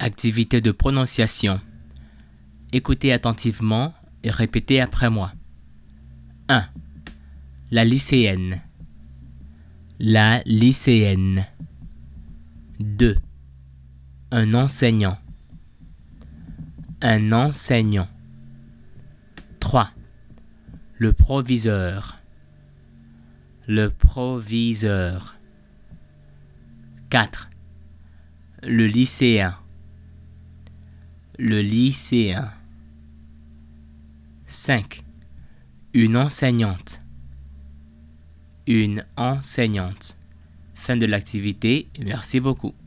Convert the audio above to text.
Activité de prononciation. Écoutez attentivement et répétez après moi. 1. La lycéenne. La lycéenne. 2. Un enseignant. Un enseignant. 3. Le proviseur. Le proviseur. 4. Le lycéen. Le lycéen. 5. Une enseignante. Une enseignante. Fin de l'activité et merci beaucoup.